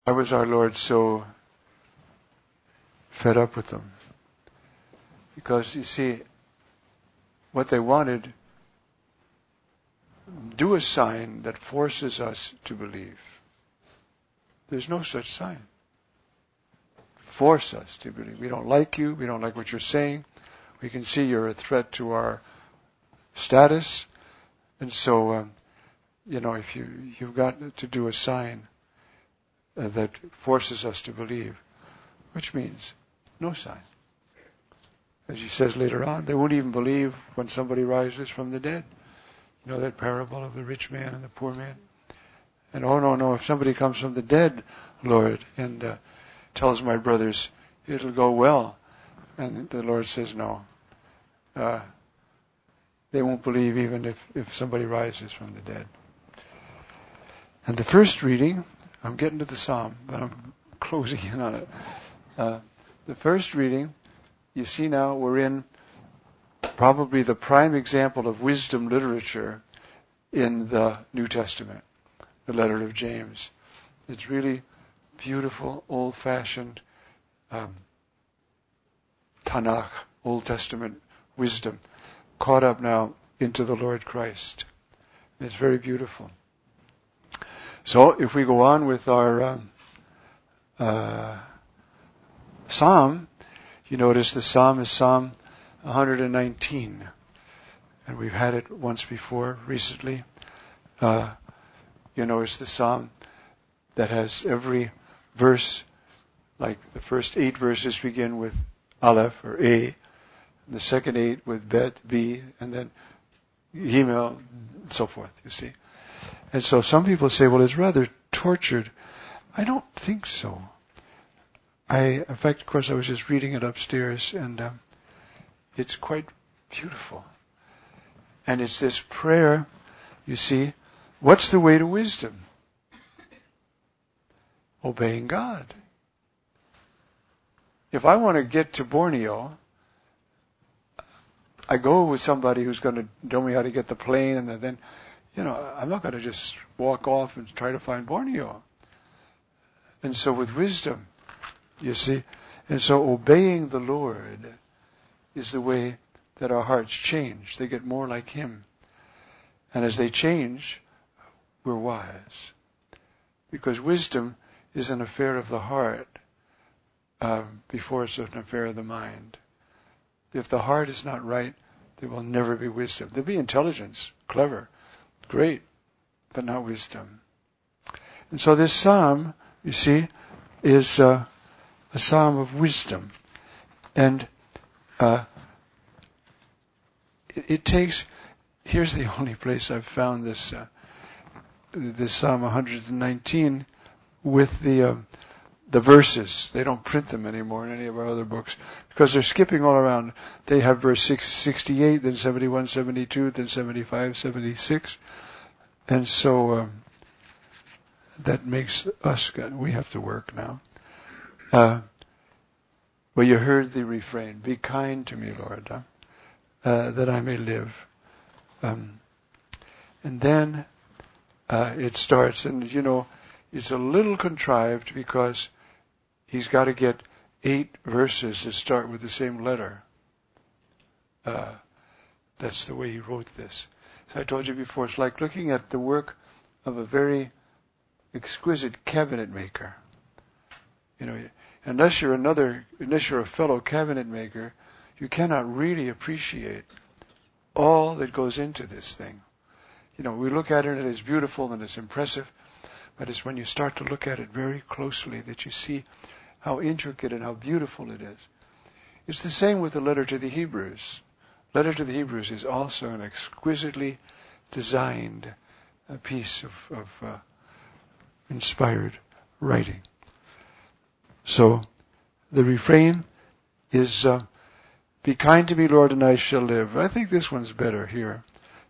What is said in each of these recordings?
Why was our Lord so fed up with them? Because, you see, what they wanted, do a sign that forces us to believe. There's no such sign. Force us to believe. We don't like you. We don't like what you're saying. We can see you're a threat to our status. And so, if you've got to do a sign that forces us to believe, which means no sign. As he says later on, they won't even believe when somebody rises from the dead. You know that parable of the rich man and the poor man? And no, if somebody comes from the dead, Lord, and tells my brothers, it'll go well. And the Lord says, no. They won't believe even if somebody rises from the dead. And the first reading, I'm getting to the Psalm, but I'm closing in on it. The first reading, you see now we're in probably the prime example of wisdom literature in the New Testament, the letter of James. It's really beautiful, old-fashioned Tanakh, Old Testament wisdom, caught up now into the Lord Christ. It's very beautiful. So if we go on with our Psalm, you notice the Psalm is Psalm 119. And we've had it once before, recently. It's the Psalm that has every verse, like the first 8 verses begin with Aleph or A, the second 8 with Bet, B, and then Gimel, and so forth, you see. And so some people say, well, it's rather tortured. I don't think so. In fact, of course, I was just reading it upstairs, and it's quite beautiful. And it's this prayer, you see, what's the way to wisdom? Obeying God. If I want to get to Borneo, I go with somebody who's going to tell me how to get the plane, and then, I'm not going to just walk off and try to find Borneo. And so with wisdom, you see, and so obeying the Lord is the way that our hearts change. They get more like Him. And as they change, we're wise. Because wisdom is an affair of the heart before it's an affair of the mind. If the heart is not right, there will never be wisdom. There'll be intelligence, clever, great, but not wisdom. And so this psalm, you see, is a psalm of wisdom. And it takes, here's the only place I've found this Psalm 119 with the verses. They don't print them anymore in any of our other books because they're skipping all around. They have verse 68, then 71, 72, then 75, 76. And so that makes us, we have to work now. Well, you heard the refrain, be kind to me, Lord, that I may live. And then it starts, and it's a little contrived because he's got to get 8 verses that start with the same letter. That's the way he wrote this. So I told you before, it's like looking at the work of a very exquisite cabinet maker. Unless you're a fellow cabinet maker, you cannot really appreciate all that goes into this thing. We look at it and it's beautiful and it's impressive, but it's when you start to look at it very closely that you see how intricate and how beautiful it is. It's the same with the letter to the Hebrews. Letter to the Hebrews is also an exquisitely designed piece of inspired writing. So the refrain is, be kind to me, Lord, and I shall live. I think this one's better here.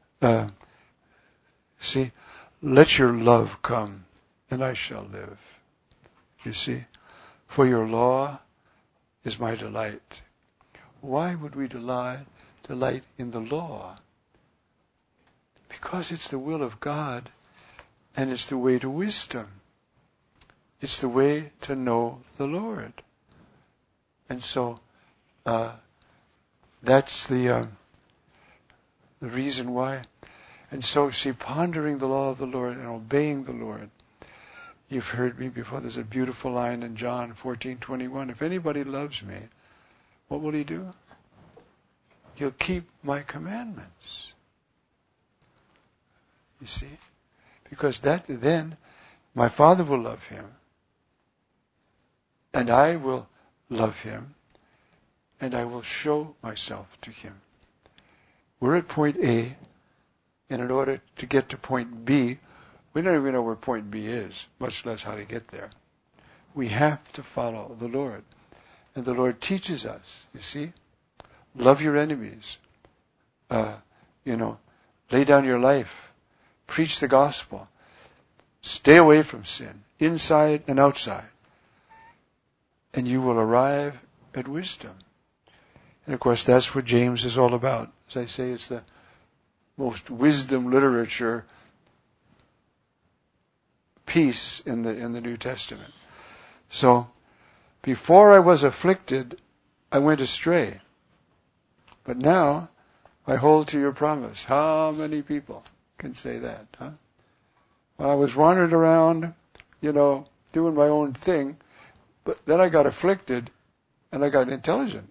See, let your love come, and I shall live. You see, for your law is my delight. Why would we delight in the law? Because it's the will of God, and it's the way to wisdom. It's the way to know the Lord. And so, that's the reason why. And so, see, pondering the law of the Lord and obeying the Lord. You've heard me before. There's a beautiful line in John 14:21. If anybody loves me, what will he do? He'll keep my commandments. You see? Because then my Father will love him. And I will love him. And I will show myself to him. We're at point A. And in order to get to point B, we don't even know where point B is, much less how to get there. We have to follow the Lord. And the Lord teaches us, you see. Love your enemies. Lay down your life. Preach the gospel. Stay away from sin, inside and outside. And you will arrive at wisdom. And of course, that's what James is all about. As I say, it's the most wisdom literature piece in the New Testament. So, before I was afflicted, I went astray. But now, I hold to your promise. How many people can say that, huh? When I was wandering around, doing my own thing, but then I got afflicted, and I got intelligent.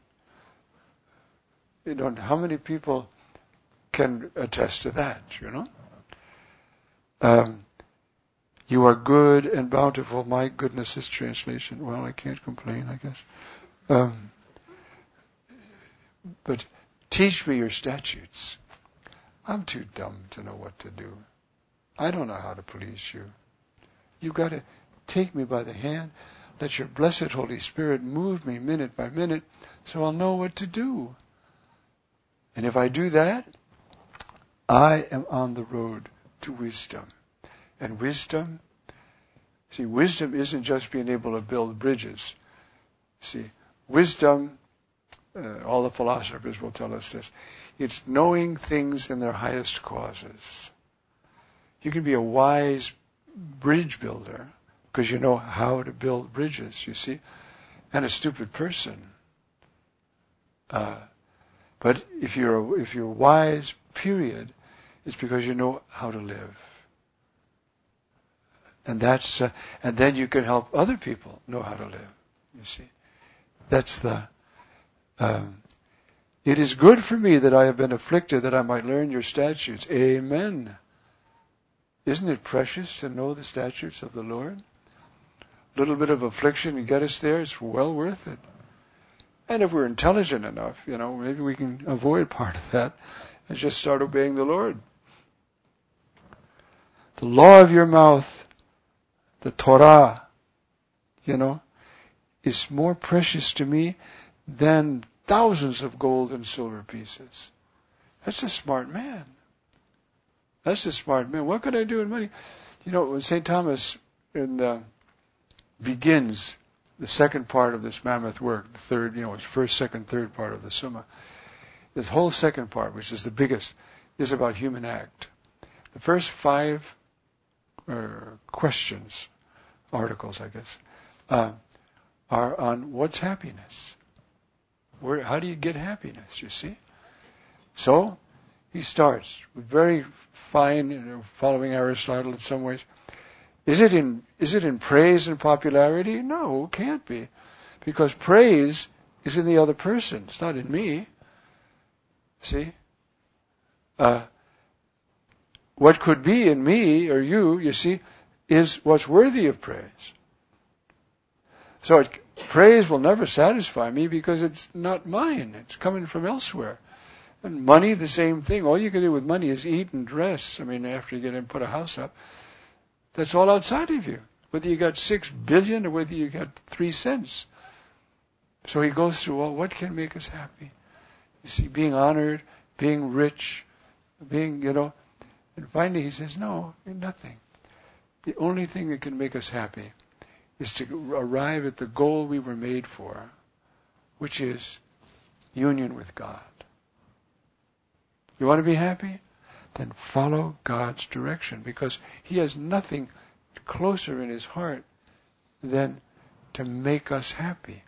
How many people can attest to that, You are good and bountiful. My goodness, this translation. Well, I can't complain, I guess. But teach me your statutes. I'm too dumb to know what to do. I don't know how to please you. You've got to take me by the hand. Let your blessed Holy Spirit move me minute by minute so I'll know what to do. And if I do that, I am on the road to wisdom. And wisdom isn't just being able to build bridges. See, wisdom, all the philosophers will tell us this, it's knowing things in their highest causes. You can be a wise bridge builder because you know how to build bridges, you see, and a stupid person. But if you're wise, period, it's because you know how to live. And and then you can help other people know how to live. You see, that's it is good for me that I have been afflicted, that I might learn your statutes. Amen. Isn't it precious to know the statutes of the Lord? A little bit of affliction to get us there, it's well worth it. And if we're intelligent enough, maybe we can avoid part of that and just start obeying the Lord. The law of your mouth, the Torah, is more precious to me than thousands of gold and silver pieces. That's a smart man. What could I do with money? When St. Thomas begins the second part of this mammoth work, the third, it's first, second, third part of the Summa. This whole second part, which is the biggest, is about human act. The first 5 questions, articles, I guess, are on what's happiness. How do you get happiness, you see? So, he starts very fine, following Aristotle in some ways. Is it in praise and popularity? No, it can't be. Because praise is in the other person. It's not in me. See? What could be in me or you see, is what's worthy of praise. So praise will never satisfy me because it's not mine. It's coming from elsewhere. And money, the same thing. All you can do with money is eat and dress. After you get in and put a house up. That's all outside of you. Whether you got 6 billion or whether you got 3 cents. So he goes through, what can make us happy? You see, being honored, being rich, being, and finally he says, no, nothing. The only thing that can make us happy is to arrive at the goal we were made for, which is union with God. You want to be happy? Then follow God's direction, because he has nothing closer in his heart than to make us happy.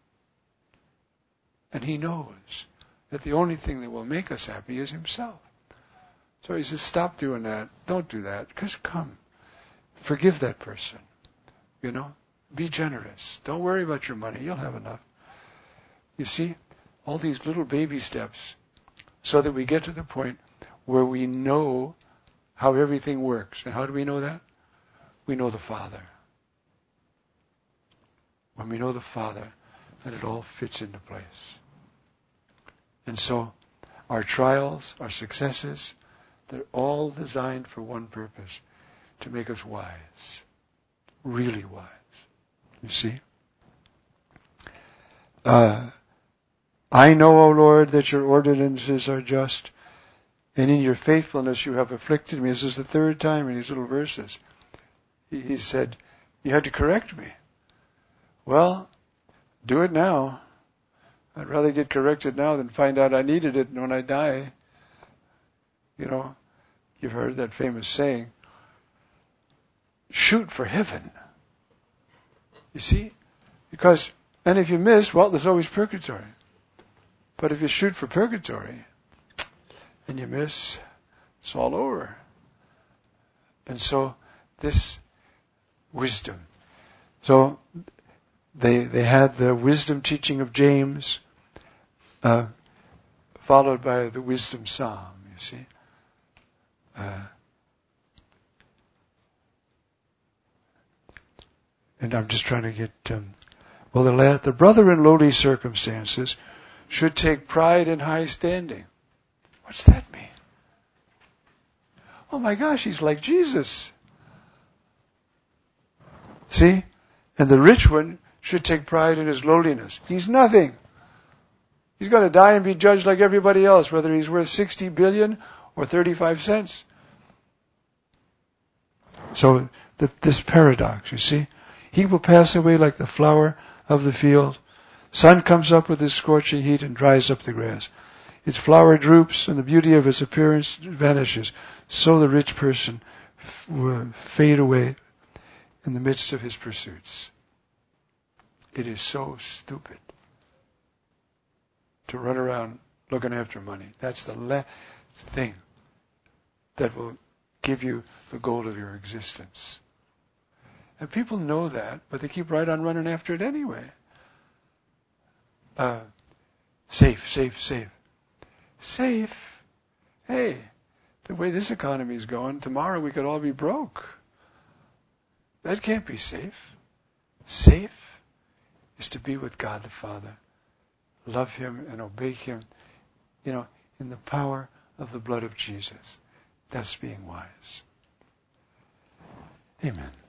And He knows that the only thing that will make us happy is Himself. So He says, stop doing that. Don't do that. Just come. Forgive that person. Be generous. Don't worry about your money. You'll have enough. You see, all these little baby steps so that we get to the point where we know how everything works. And how do we know that? We know the Father. When we know the Father, then it all fits into place. And so our trials, our successes, they're all designed for one purpose, to make us wise. Really wise. You see? I know, O Lord, that your ordinances are just, and in your faithfulness you have afflicted me. This is the third time in these little verses. He said, you had to correct me. Well, do it now. I'd rather get corrected now than find out I needed it when I die. You've heard that famous saying, shoot for heaven. You see? And if you miss, well, there's always purgatory. But if you shoot for purgatory and you miss, it's all over. And so this wisdom. So they had the wisdom teaching of James, followed by the wisdom psalm, you see. And I'm just trying to get, the brother in lowly circumstances should take pride in high standing. What's that mean? Oh my gosh, he's like Jesus. See? And the rich one should take pride in his lowliness. He's nothing. He's going to die and be judged like everybody else, whether he's worth 60 billion or 35 cents. So this paradox, you see? He will pass away like the flower of the field. Sun comes up with his scorching heat and dries up the grass. Its flower droops and the beauty of its appearance vanishes. So the rich person will fade away in the midst of his pursuits. It is so stupid to run around looking after money. That's the last thing that will give you the goal of your existence. And people know that, but they keep right on running after it anyway. Safe. Safe? Hey, the way this economy is going, tomorrow we could all be broke. That can't be safe. Safe is to be with God the Father. Love Him and obey Him, in the power of the blood of Jesus. That's being wise. Amen.